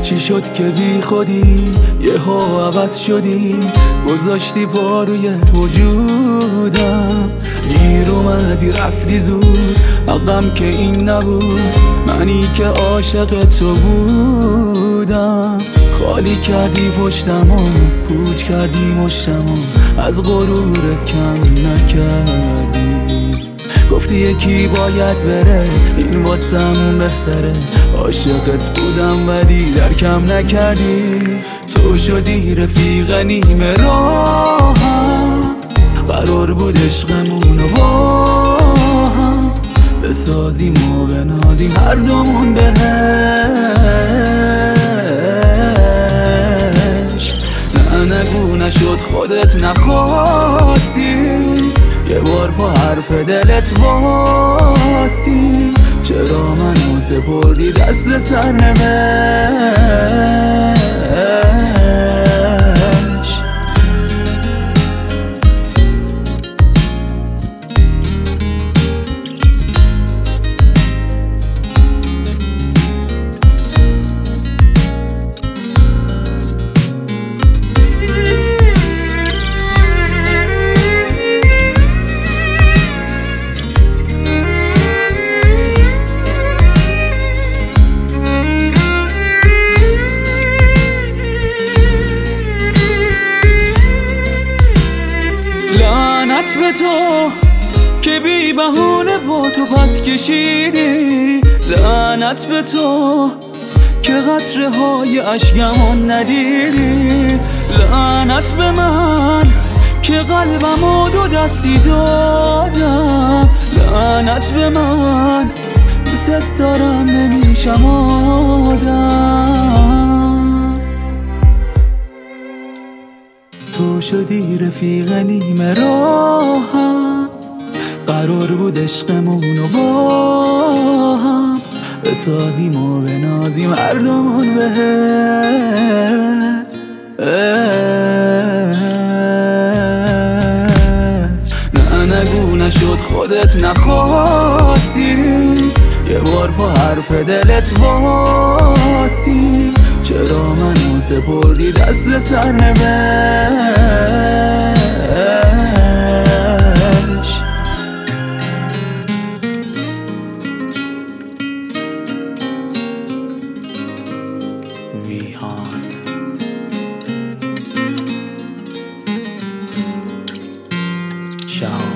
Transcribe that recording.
چی شد که بی خودی یهو عوض شدی، گذاشتی پا روی وجودم. دیر اومدی رفتی زود، حقم که این نبود، منی که عاشق تو بودم. خالی کردی پشتمو، پوچ کردی مشتمو، از غرورت کم نکردی. گفتی یکی باید بره، این واسمون بهتره. عاشقت بودم ولی درکم نکردی. تو شدی رفیق نیمه راهم، قرار بود عشقمونو با هم بسازیم و بنازیم هر دومون بهش. نه نگو نشد خودت نخواستی، یه بار پا حرف دلت واسی. چرا منو سپردی دست سرنوشت؟ لعنت به تو که بی بهونه با تو پس کشیدی. لعنت به تو که قطره های اشکمون ندیدی. لعنت به من که قلبمو دو دستی دادم. لعنت به من دوست دارم نمیشم آدم. تو شدی رفیق نیمه راهم، قرار بود عشقمونو با هم بسازیم و بنازیم هر دومون بهش. نه نگو نشد خودت نخواستی، یه بار پا حرف دلت واسی. چرا منو سپردی دست سرنوشت؟ ویهان شهاب